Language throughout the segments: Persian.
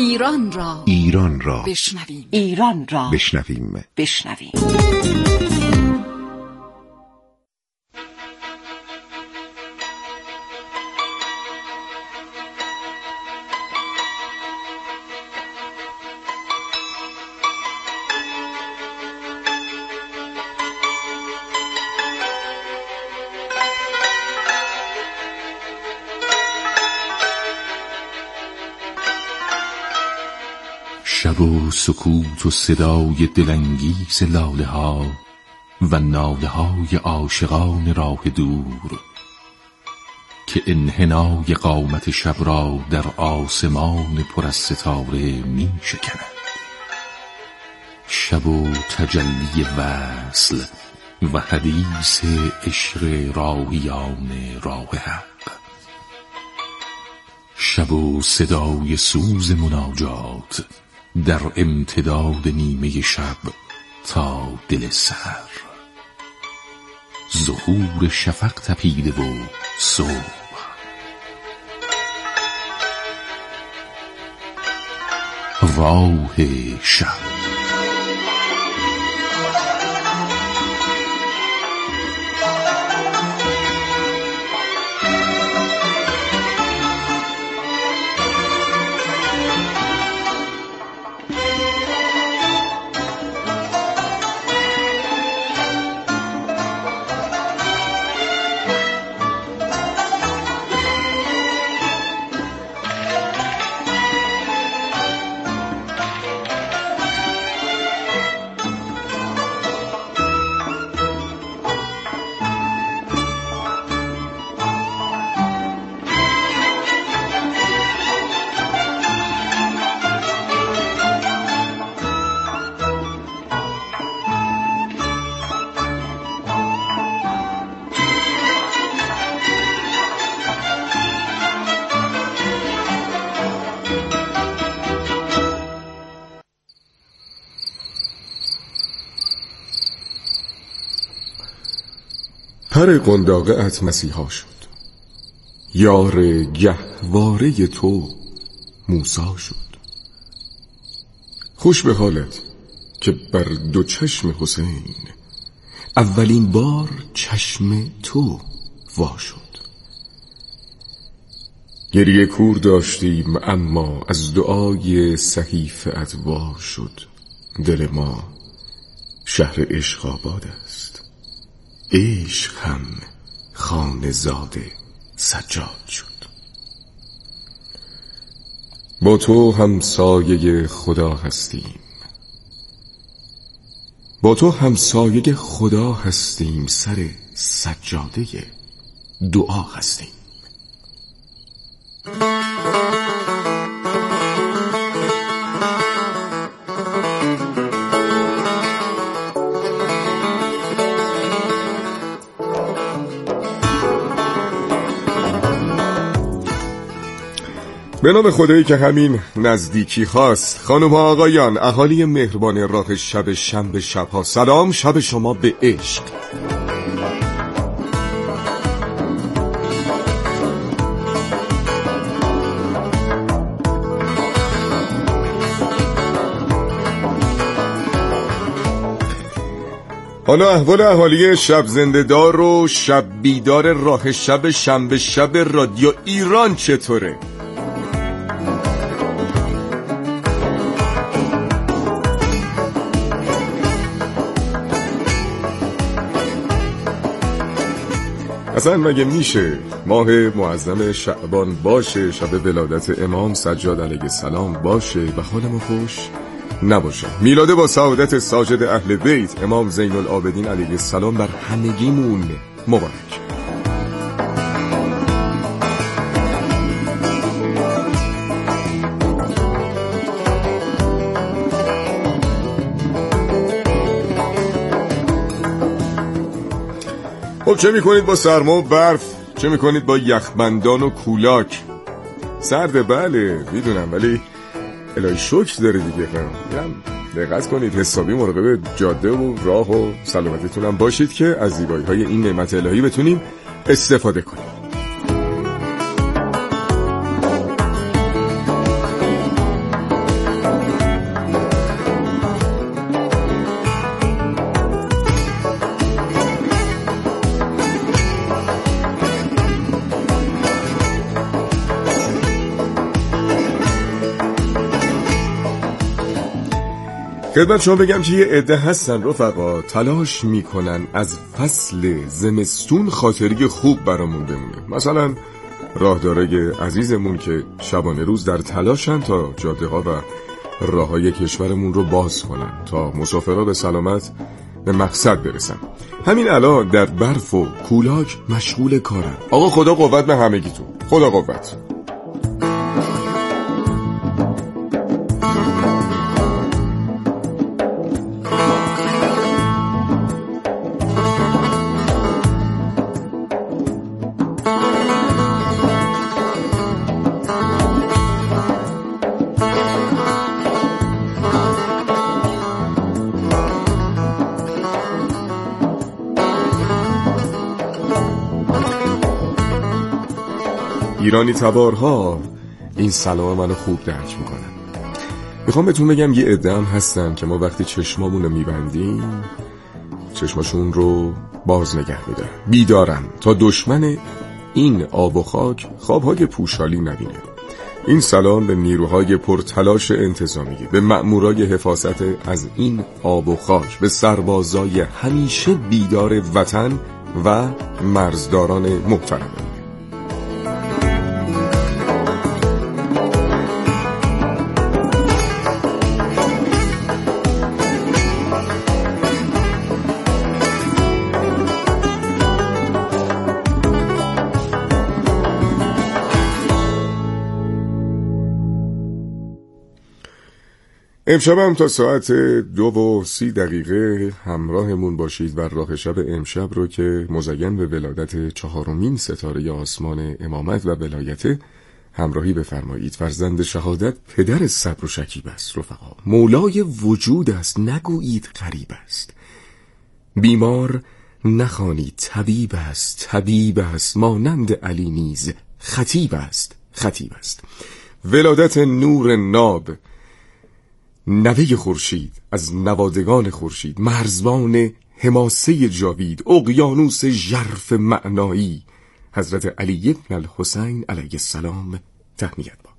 ایران را بشنویم. ایران را بشنویم. شب و سکوت و صدای دلانگیز لاله ها و ناله های عاشقان راه دور که انحنای قامت شب را در آسمان پر از ستاره می شکند. شب و تجلی وصل و حدیث عشق راهیان راه حق. شب و صدای سوز مناجات در امتداد نیمه شب تا دل سحر. ظهور شفق تپیده و صبح. راه شب. پر قنداقه ات مسیحا شد، یار گهواره تو موسی شد. خوش به حالت که بر دو چشم حسین اولین بار چشم تو وا شد. گریه کور داشتیم اما از دعای صحیفه ات وا شد. دل ما شهر عشق آباد است، عشق هم خانه زاده سجاد شد. با تو همسایه خدا هستیم، با تو همسایه خدا هستیم، سر سجاده دعا هستیم. به نام خدایی که همین نزدیکی خواست. خانم ها آقایان، اهالی مهربان راه شب شنبه شبها، سلام. شب شما به عشق. حالا احوال اهالی شب زنده‌دار و شب بیدار راه شب شنبه شب رادیو ایران چطوره؟ اصلا مگه میشه ماه معظم شعبان باشه، شب ولادت امام سجاد علیه السلام باشه و حال ما خوش نباشه؟ میلاده با سعادت ساجد اهل بیت امام زین العابدین علیه السلام بر همگیمون مبارک. خب چه میکنید با سرما و برف؟ چه میکنید با یخبندان و کولاک؟ سرده بله میدونم، ولی الهی شکر داره دیگه. دقت کنید، حسابی مراقب جاده و راه و سلامتیتون هم باشید که از زیبایی های این نعمت الهی بتونیم استفاده کنیم. خدمت شما بگم که یه عده هستن رفقا تلاش میکنن از فصل زمستون خاطری خوب برامون بمونه. مثلا راهدارای عزیزمون که شبانه روز در تلاشن تا جاده ها و راه های کشورمون رو باز کنن تا مسافرها به سلامت به مقصد برسن. همین الان در برف و کولاک مشغول کارن. آقا خدا قوت به همگیتون. خدا قوت. ایرانی تبارها این سلام منو خوب درک میکنن. میخوام بهتون بگم یه عده هم هستن که ما وقتی چشمامونو میبندیم چشماشون رو باز نگه میدارن، بیدارن تا دشمن این آب و خاک خوابهای پوشالی نبینه. این سلام به نیروهای پرتلاش انتظامی، به مأمورای حفاظت از این آب و خاک، به سربازای همیشه بیدار وطن و مرزداران محترم. امشب هم تا ساعت 2:30 همراهمون باشید و راه شب امشب رو که مزین به ولادت 4مین ستاره آسمان امامت و ولایت همراهی بفرمایید. فرزند شهادت پدر صبر و شکیب است رفقا، مولای وجود است، نگویید غریب است. بیمار نخوانید طبیب است، طبیب است، مانند علی نیز خطیب است، خطیب است. ولادت نور ناب، نوه خورشید از نوادگان خورشید، مرزبان حماسه جاوید، اقیانوس ژرف معنایی، حضرت علی بن الحسین علیه السلام تهنیت باد.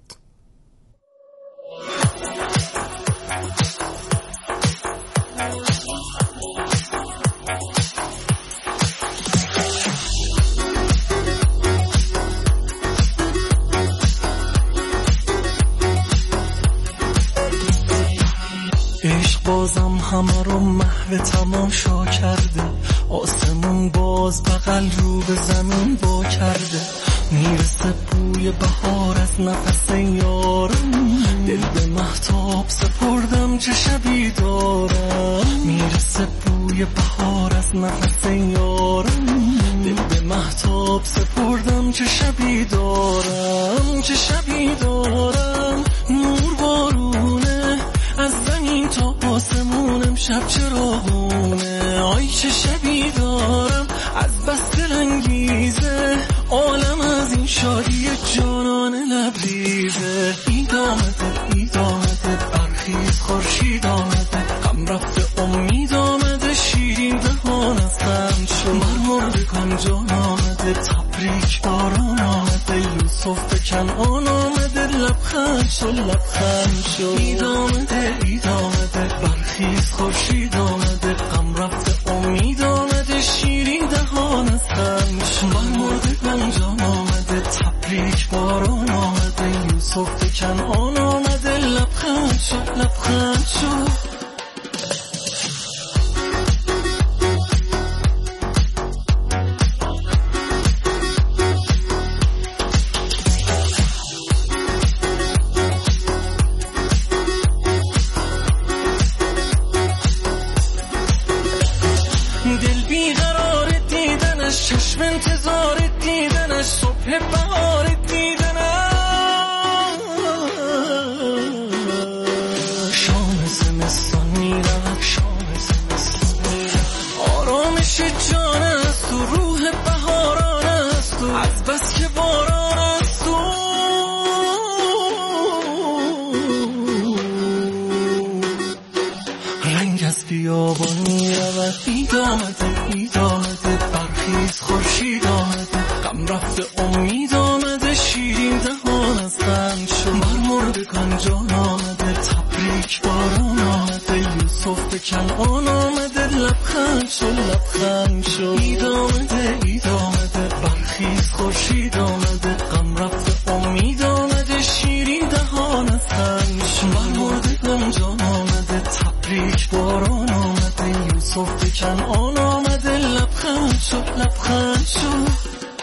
عشق بازم همه رو محو تماشا کرده، آسمون باز بغل رو به زمین با کرده، میرسه بوی بهار از نفس یارم، دل به مهتاب سپردم چه شبی دارم، میرسه بوی بهار از نفس یارم، دل به مهتاب سپردم چه شبی دارم، چه شبی دارم، نور بارونه از زمین تا آسمون، امشب چراغونه، آی چه شبی دارم، از بس دلانگیزه، عالم از این شادی جانان لبریزه، عید آمده، عید آمده، برخیز خورشید آمده، غم رفته امید آمده، شیرین دهان از غم شد، مرمرده کن جان آمده، تبریک باران آمده، یوسف به کنعان آمده، لبخند شد، لبخند شد، عید آمده، عید آمده، برخیز خورشید آمده، غم رفته امید آمده، شیرین دهان از غم شد، مرمرده کن جان آمده، تبریک باران آمده، یوسف به کنعان آمده، لبخند شد، لبخند شد. دل بیقرار دیدنش، چشم انتظار دیدنش، صبح بهار دیدنش، شام زمستان میرود، شام زمستان میرود، آرامش جان است و روح بهاران است و از بس که باران است و رنگ از بیابان میرود، عید آمده، عید آمده، برخیز خورشید آمده، غم رفته امید آمده، شیرین دهان از غم شد، مرمرده کن جان آمده، تبریک باران آمده، کنعان آمده لبخند شو اید آمده برخیز خورشید آمده غم رفته امید آمده شیرین دهانت تنگ شد مرده جان آمده تبریک باران آمده یوسف به کنعان آمده لبخند شو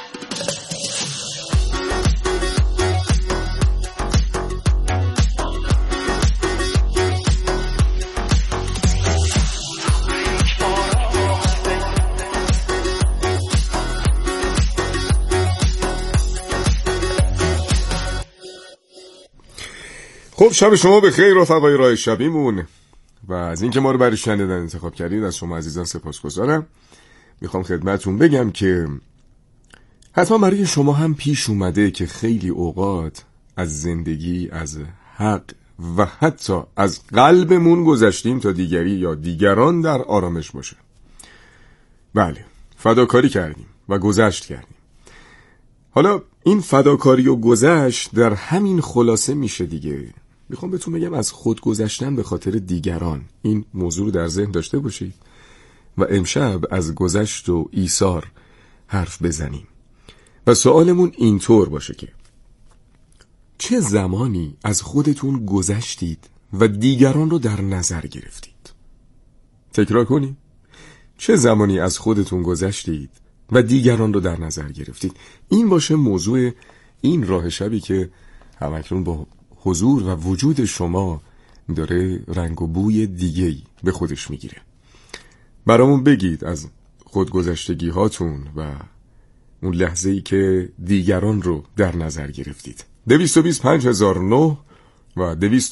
خب شب شما به خیر رفقای راه شبیمون و از اینکه ما رو برای شنیدن انتخاب کردید از شما عزیزان سپاسگزارم. میخوام خدمتتون بگم که حتما برای شما هم پیش اومده که خیلی اوقات از زندگی، از حق و حتی از قلبمون گذشتیم تا دیگری یا دیگران در آرامش باشه. بله، فداکاری کردیم و گذشت کردیم. حالا این فداکاری و گذشت در همین خلاصه میشه دیگه. میخوام بهتون بگم از خود گذشتن به خاطر دیگران، این موضوع رو در ذهن داشته باشید و امشب از گذشت و ایثار حرف بزنیم و سوالمون اینطور باشه که چه زمانی از خودتون گذشتید و دیگران رو در نظر گرفتید؟ تکرار کنیم. چه زمانی از خودتون گذشتید و دیگران رو در نظر گرفتید؟ این باشه موضوع این راه شبی که همکنون با حضور و وجود شما داره رنگ و بوی دیگه‌ای به خودش میگیره. برامون بگید از خودگذشتگی هاتون و اون لحظه‌ای که دیگران رو در نظر گرفتید. 225,009 و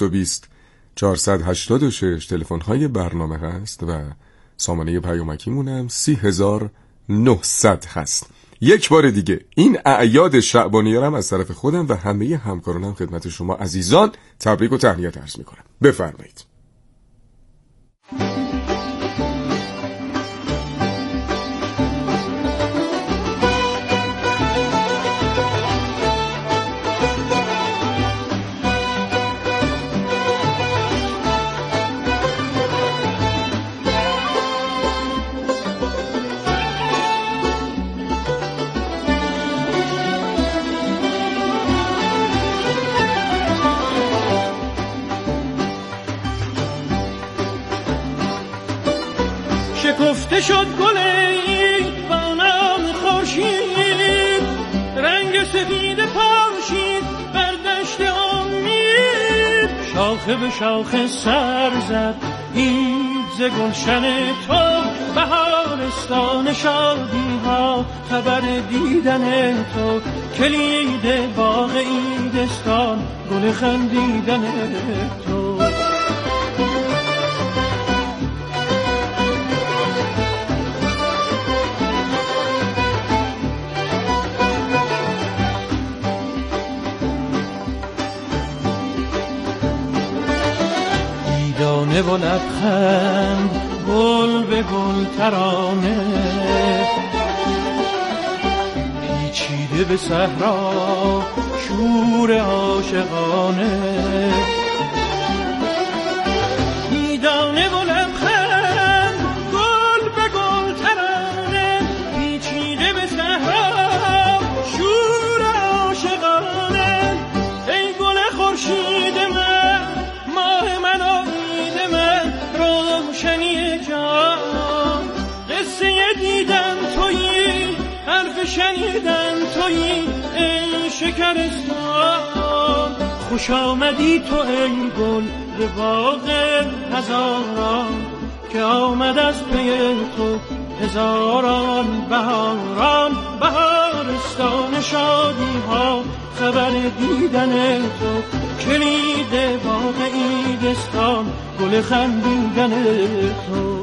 220,486 تلفن‌های برنامه هست و سامانه پیامکیمون هم 30,900 هست. یک بار دیگه این اعیاد شعبانیه هم از طرف خودم و همه همکارانم خدمت شما عزیزان تبریک و تهنیت عرض میکنم. بفرمایید. شکفته شد گلی با نام خورشید رنگ سفید پاشید بر دشت امید شاخه به شاخه سر زد عید ز گلشن تو بهارستان شادی ها خبر دیدن تو کلید باغ عیدستان گل خندیدن تو و لبخند گل به گل ترانه پیچیده به صحرا شور عاشقانه دیدانه و لبخند گل به گل ترانه پیچیده به صحرا شور عاشقانه ای گل خورشید من ماه من روشنی جان قصه دیدن تویی حرف شنیدن تویی ای شکرستان خوش آمدی تو ای گل به باغ هزاران که آمد از پی تو هزاران بهاران بهارستان شادی ها خبر دیدن تو کلید باغ عیدستان گل خندیدن تو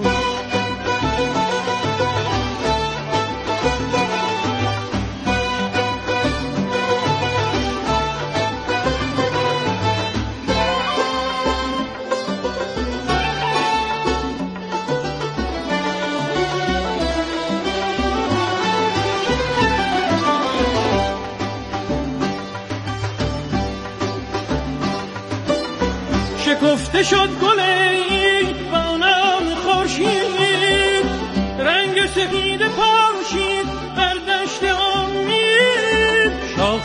شکفته شد گلی با نام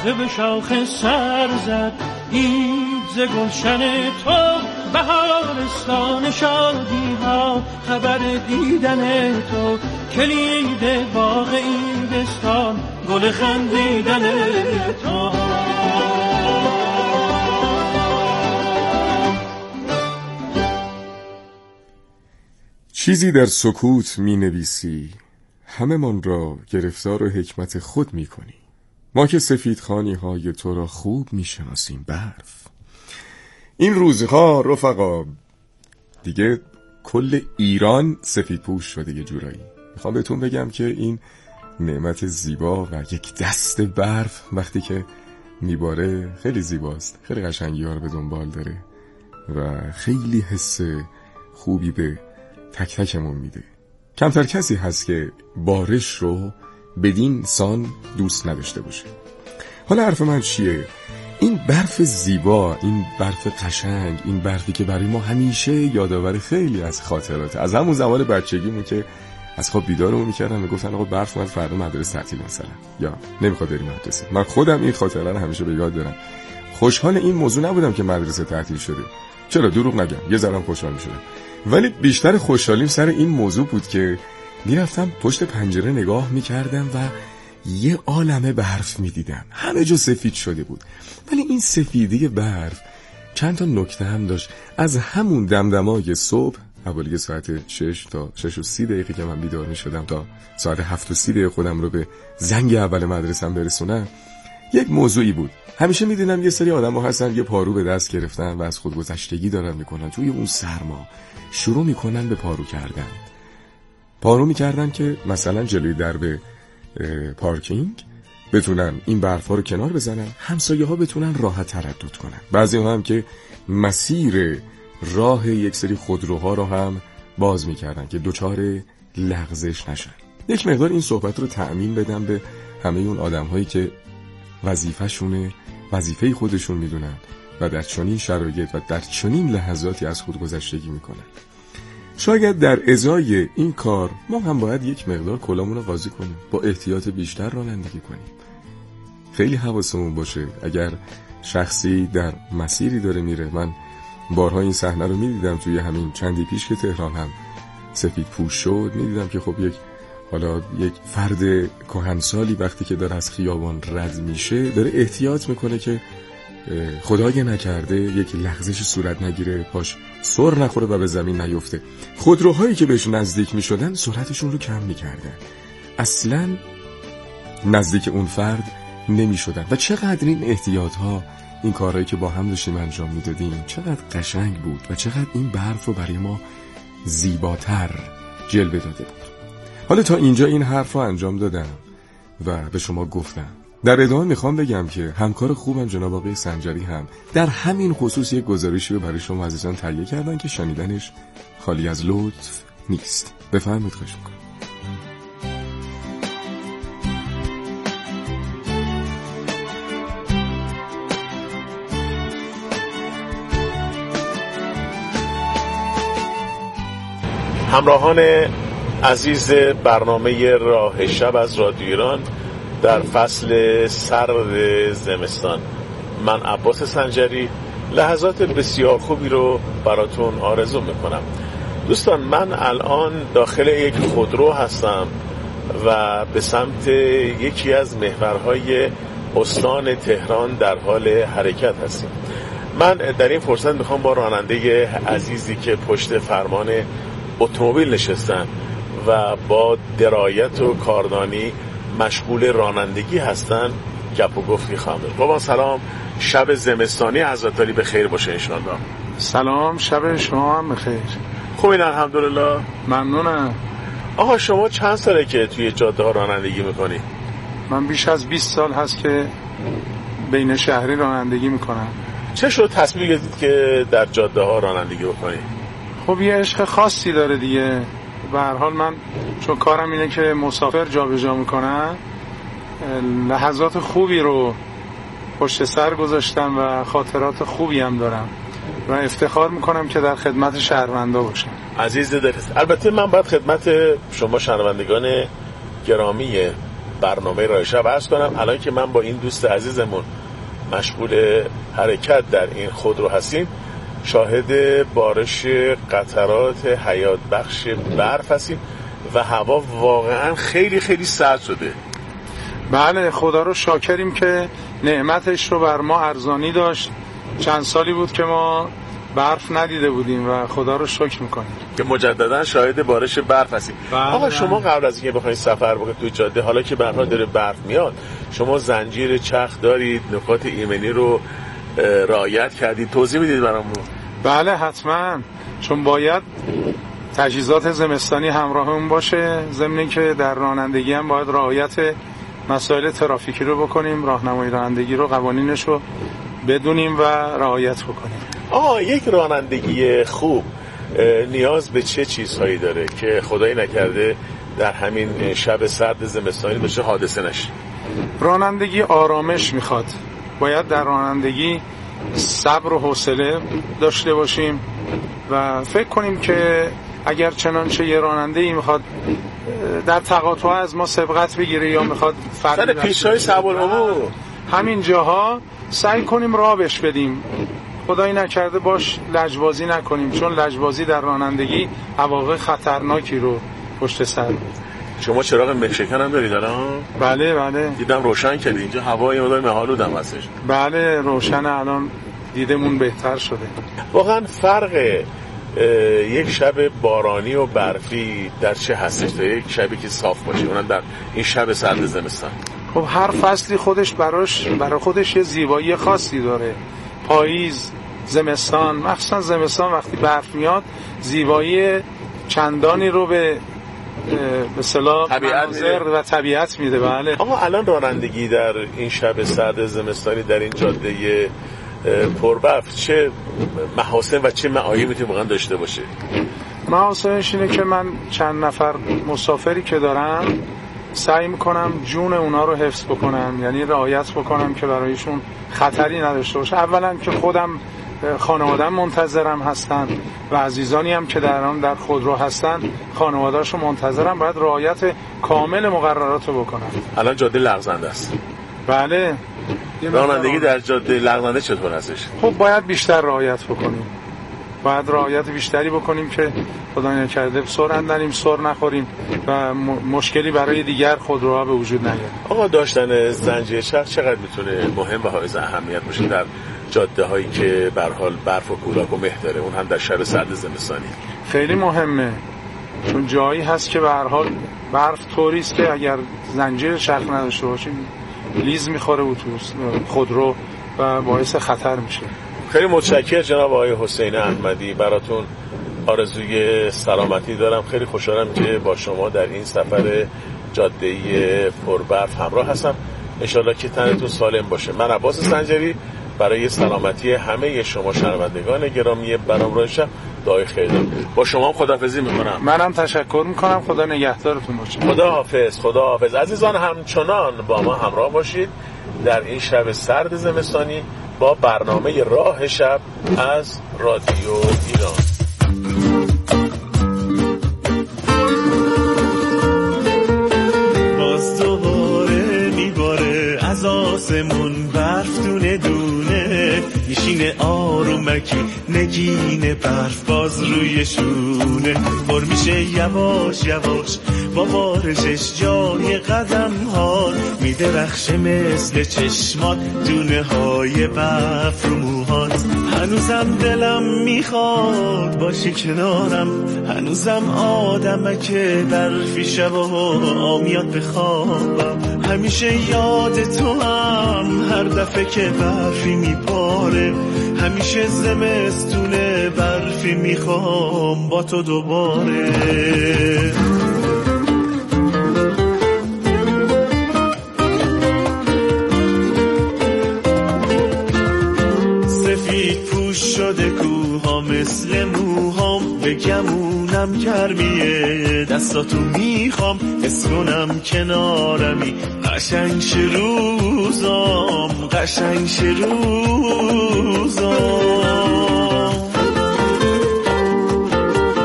نافه به شاخ سر زد. این ز گلشن تو بهارستان شادی ها، خبر دیدن تو کلید باغ این دستان، گل خندیدن تو. چیزی در سکوت می نویسی، همه من را گرفتار و حکمت خود می کنی. ما که سفید خانی های تو را خوب می شناسیم برف. این روزها رفقا دیگه کل ایران سفید پوش شده یه جورایی. میخوام بهتون بگم که این نعمت زیبا و یک دست برف وقتی که میباره خیلی زیباست، خیلی قشنگی ها رو به دنبال داره و خیلی حس خوبی به تک تکمون میده. کمتر کسی هست که بارش رو بدین سان دوست نداشته باشه. حالا حرف من چیه؟ این برف زیبا، این برف قشنگ، این برفی که برای ما همیشه یادآور خیلی از خاطرات از همون زمان بچگیمون که از خواب بیدارمون میکردن میگفتن آقا برف اومد فردا مدرسه تعطیل مثلا، یا نمیخواد بریم مدرسه. من خودم این خاطره رو همیشه به یاد دارم. خوشحال این موضوع نبودم که مدرسه تعطیل شده، چرا دروغ نگم، یه ذره خوشحال میشدم، ولی بیشتر خوشحالیم سر این موضوع بود که میرفتم پشت پنجره نگاه میکردم و یه عالمه برف میدیدم، همه جا سفید شده بود. ولی این سفیدی برف چند تا نکته هم داشت. از همون دمدمای صبح حوالی ساعت 6 تا 6:30 که من بیدار میشدم تا ساعت 7:30 خودم رو به زنگ اول مدرسم برسونم، یک موضوعی بود. همیشه میدونم یه سری آدم ها هستن یه پارو به دست گرفتن و از خودگذشتگی دارن میکنن، توی اون سرما شروع میکنن به پارو کردن. پارو میکردن که مثلا جلوی درب پارکینگ بتونن این برفا رو کنار بزنن، همسایه ها بتونن راحت تردد کنن. بعضی ها هم که مسیر راه یک سری خودروها رو هم باز میکردن که دوچار لغزش نشن. یک مقدار این صحبت رو تأمین بدم به همه اون آدم هایی که وظیفه خودشون میدونن و در چنین شرایط و در چنین لحظاتی از خودگذشتگی میکنن. شاید در ازای این کار ما هم باید یک مقدار کلامون رو قاضی کنیم، با احتیاط بیشتر رانندگی کنیم. خیلی حواسمون باشه اگر شخصی در مسیری داره میره. من بارها این صحنه رو میدیدم توی همین چندی پیش که تهران هم سفید پوش شد، میدیدم که خب یک فرد کهنسالی وقتی که داره از خیابان رد میشه داره احتیاط میکنه که خدای نکرده یک لغزش صورت نگیره، پاش سر نخوره و به زمین نیفته. خودروهایی که بهش نزدیک میشدن سرعتشون رو کم میکردن، اصلا نزدیک اون فرد نمیشدن. و چقدر این احتیاط ها، این کارهایی که با هم داشتیم انجام میدادیم چقدر قشنگ بود و چقدر این برف رو برای ما زیباتر جلوه داده بود. حالا تا اینجا این حرف رو انجام دادم و به شما گفتم. در ادامه میخوام بگم که همکار خوبم جناب آقای سنجری هم در همین خصوص یک گزارشی رو برای شما عزیزان تهیه کردن که شنیدنش خالی از لطف نیست. بفرمایید، خواهش میکنم. همراهان عزیز برنامه راه شب از رادیو ایران در فصل سرد زمستان، من عباس سنجری لحظات بسیار خوبی رو براتون آرزو میکنم. دوستان، من الان داخل یک خودرو هستم و به سمت یکی از محورهای استان تهران در حال حرکت هستیم. من در این فرصت میخوام با راننده عزیزی که پشت فرمان اتومبیل نشستن و با درایت و کاردانی مشغول رانندگی هستن گپ و گفتی خواهم داشت. بابا سلام، شب زمستانی حضرت علی به خیر باشه انشالله. سلام، شب شما هم بخیر. خوبین؟ الحمدلله. ممنونم. آقا شما چند ساله که توی جاده ها رانندگی میکنی؟ من بیش از 20 سال هست که بین شهری رانندگی میکنم. چه شد تصمیم گرفتید که در جاده ها رانندگی بکنی؟ خب یه عشق خاصی داره دیگه. به هر حال من چون کارم اینه که مسافر جابجا میکنم، لحظات خوبی رو پشت سر گذاشتم و خاطرات خوبی هم دارم و افتخار میکنم که در خدمت شهروندا باشم. عزیز دلست. البته من باید خدمت شما شنوندگان گرامی برنامه راه شب عرض کنم. الان که من با این دوست عزیزمون مشغول حرکت در این خودرو هستیم، شاهد بارش قطرات حیات بخش برف هستیم و هوا واقعا خیلی خیلی سرد شده. بله، خدا رو شاکریم که نعمتش رو بر ما ارزانی داشت. چند سالی بود که ما برف ندیده بودیم و خدا رو شکر میکنیم که مجددا شاهد بارش برف هستیم. آقا شما قبل از اینکه بخواید سفر بکنید توی جاده، حالا که برها داره برف میاد، شما زنجیر چرخ دارید، نکات ایمنی رو رعایت کردید، توضیح میدید برامون؟ بله حتما، چون باید تجهیزات زمستانی همراهمون باشه، ضمن اینکه در رانندگی هم باید رعایت مسائل ترافیکی رو بکنیم، راهنمای رانندگی رو، قوانینش رو بدونیم و رعایت بکنیم. یک رانندگی خوب نیاز به چه چیزهایی داره که خدایی نکرده در همین شب سرد زمستانی بشه حادثه نشه؟ رانندگی آرامش میخواد. باید در رانندگی صبر و حوصله داشته باشیم و فکر کنیم که اگر چنانچه یه راننده‌ای میخواد در تقاطع از ما سبقت بگیره یا میخواد سر پیش‌های سوارمو، همین جاها سعی کنیم راه بهش بدیم، خدایی نکرده باش لجبازی نکنیم، چون لجبازی در رانندگی عواقب خطرناکی رو پشت سر. شما چراغ مشکن هم دارید الان؟ بله بله، دیدم روشن کردی، اینجا هوای مدار مه‌آلودم هستش. بله روشن، الان دیدمون بهتر شده. واقعا فرق یک شب بارانی و برفی در چه هستش تا یک شبی که صاف باشه، اونم در این شب سرد زمستان؟ خب هر فصلی خودش برای خودش یه زیبایی خاصی داره. پاییز، زمستان، مخصوصا زمستان وقتی برف میاد زیبایی چندانی رو به اصطلاح مناظر و طبیعت میده. بله. اما الان رانندگی در این شب سرد زمستانی در این جاده پربرف چه محاسن و چه معایبی میتونه واقعا داشته باشه؟ محاسنش اینه که من چند نفر مسافری که دارم سعی میکنم جون اونا رو حفظ بکنم، یعنی رعایت بکنم که برایشون خطری نداشته باشه. اولا که خودم خانواده‌ام منتظرم هستن و عزیزانی هم که در خودرو هستن خانواده‌اشون منتظرم، باید رعایت کامل مقررات رو بکنم. الان جاده لغزنده است. بله. رانندگی در جاده لغزنده چطور هستش؟ خب باید بیشتر رعایت بکنیم، باید رعایت بیشتری بکنیم که خدا نکرده سر اندریم، سر نخوریم و مشکلی برای دیگر خودروها به وجود نیاد. آقا داشتن زنجیر چرخ چقدر میتونه مهم و حائز اهمیت باشه در جاده هایی که به هر حال برف و کولاک و مه داره، اون هم در شب سرد زمستانی؟ خیلی مهمه، چون جایی هست که به هر حال برف طوری است که اگر زنجیر چرخ نداشته باشیم لیز میخوره اتوبوس خودرو و باعث خطر میشه. خیلی متشکرم جناب آقای حسین احمدی، براتون آرزوی سلامتی دارم. خیلی خوشحالم که با شما در این سفر جاده پربرف همراه هستم. انشالله که تنتون سالم باشه. من عباس سنجری برای سلامتی همه شما شنوندگان گرامی برنامه راه شب دعای خیر دارم. با شما خداحافظی میکنم. منم تشکر میکنم. خدا نگهدارتون باشه. خداحافظ. خداحافظ. عزیزان همچنان با ما همراه باشید در این شب سرد زمستانی با برنامه راه شب از رادیو ایران. باز دوباره میباره از آسمون برف دونه دونه، میشینه آرومکی نگین برف باز روی شونه، پر میشه یواش یواش با بارشش جای قدم ها، میدرخشه مثل چشمات دونه های برف رو موهات. هنوزم دلم میخواد باشی کنارم، هنوزم آدمک برفی شبا میاد بخوابم، همیشه یاد تو هم هر دفعه که برفی میباره، همیشه زمستونه برفی میخوام با تو دوباره. سفید پوش شده کوها مثل موهام، به گمونم گرمیه دستاتو میخوام، حس کنم کنارمی قشنگ شه روزام، قشنگ شه روزام.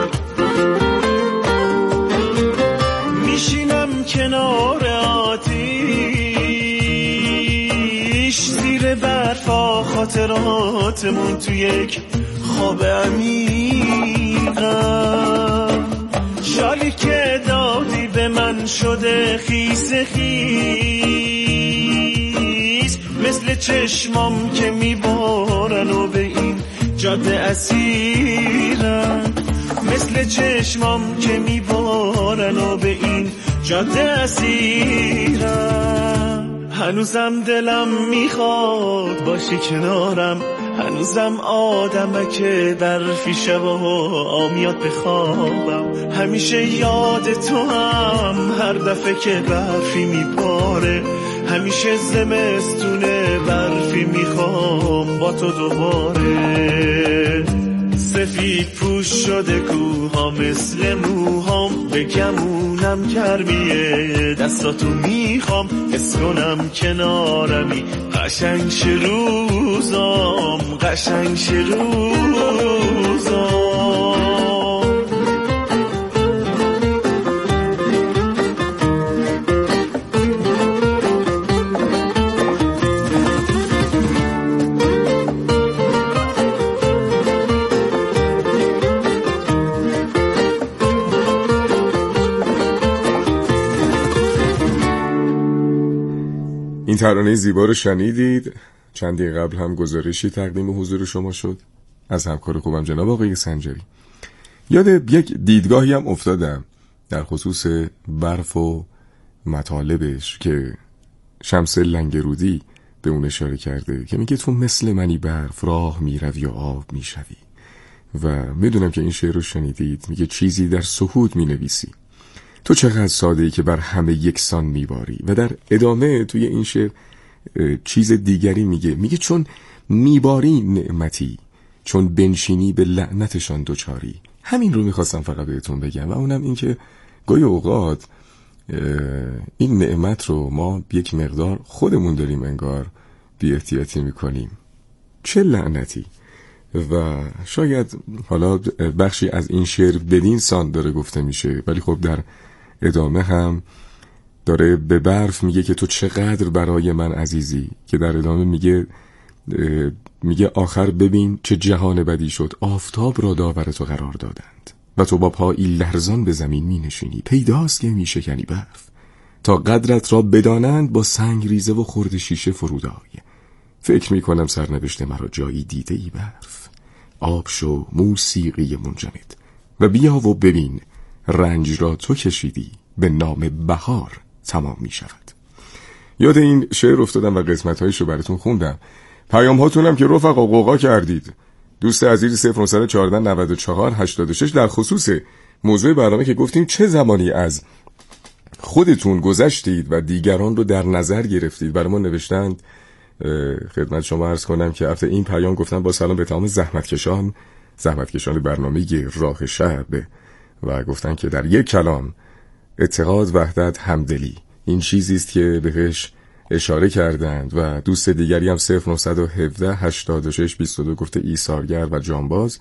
میشینم کنار آتیش هاتمون تو یک خواب عمیقم. شالی که دادی به من شده خیس خیس، مثل چشمام که میبارن و به این جاده اسیرم، مثل چشمام که میبارن و به این جاده اسیرم. هنوزم دلم میخواد باشی کنارم، هنوزم آدمه که برفی شبا میاد بخوابم. همیشه یاد تو هم هر دفعه که برفی میباره، همیشه زمستونه برفی میخوام با تو دوباره. سفید پوش شده کوها مثل موهام، به گمونم گرمیه دستاتو میخوام، حس کنم کنارمی قشنگ شه روزام، قشنگ شه روزام. این ترانه زیبا رو شنیدید. چندی قبل هم گزارشی تقدیم حضور شما شد از همکار خوبم جناب آقای سنجری. یاد یک دیدگاهی هم افتادم در خصوص برف و مطالبش که شمس لنگرودی به اون اشاره کرده که میگه تو مثل منی برف راه میروی و آب میشوی. و میدونم که این شعر رو شنیدید. میگه چیزی در سکوت مینویسی، تو چقدر ساده ای که بر همه یکسان میباری. و در ادامه توی این شعر چیز دیگری میگه چون میباری نعمتی، چون بنشینی به لعنتشان دوچاری. همین رو میخواستم فقط بهتون بگم و اونم این که گاهی اوقات این نعمت رو ما یک مقدار خودمون داریم انگار بی احتیاطی میکنیم. چه لعنتی. و شاید حالا بخشی از این شعر بدین سان داره گفته میشه، ولی خب در ادامه هم داره به برف میگه که تو چقدر برای من عزیزی، که در ادامه میگه آخر ببین چه جهان بدی شد، آفتاب را داور تو قرار دادند و تو با پایی لرزان به زمین می نشینی. پیداست که می شکنی برف تا قدرت را بدانند، با سنگ ریزه و خرد شیشه فرودای. فکر می کنم سرنوشت مرا جایی دیده ای برف. آب شو موسیقی منجمد و بیا و ببین رنج را تو کشیدی، به نام بهار تمام می شود. یاد این شعر افتادم و قسمت‌هایش رو براتون خوندم. پیام هاتونم که رفقا قوقا کردید. دوست عزیز 0914 94 86 در خصوص موضوع برنامه که گفتیم چه زمانی از خودتون گذشتید و دیگران رو در نظر گرفتید، برای ما نوشتند. خدمت شما عرض کنم که البته این پیام گفتن با سلام به تمام زحمتکشان برنامه راه شب، و گفتن که در یک کلام اتحاد، وحدت، همدلی این چیزی است که بهش اشاره کردند. و دوست دیگری هم 0917 86 22 گفته ایثارگر و جانباز.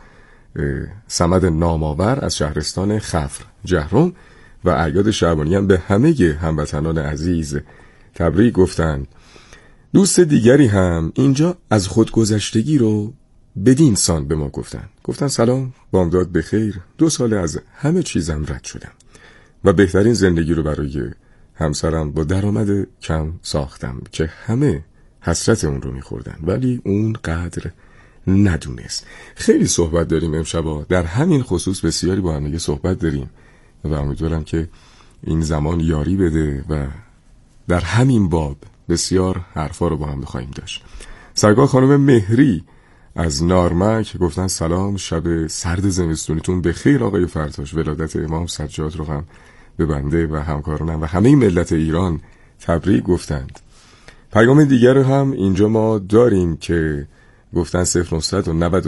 صمد نامآور از شهرستان خفر جهرم و اعیاد شعبانی هم به همه هموطنان عزیز تبریک گفتند. دوست دیگری هم اینجا از خودگذشتگی رو بدین سان به ما گفتن سلام، بامداد بخیر، 2 سال از همه چیزم رد شدم و بهترین زندگی رو برای همسرم با درآمد کم ساختم که همه حسرت اون رو میخوردن ولی اون قدر ندونست. خیلی صحبت داریم امشبا در همین خصوص، بسیاری با هم صحبت داریم و امیدوارم که این زمان یاری بده و در همین باب بسیار حرفا رو با هم بخوایم داشت. سرگاه خانم مهری از نارمک گفتن سلام، شب سرد زمستونیتون بخیر آقای فرتاش، ولادت امام سجاد رو هم به بنده و همکارانم و همه ملت ایران تبریک گفتند. پیام دیگر رو هم اینجا ما داریم که گفتن 0990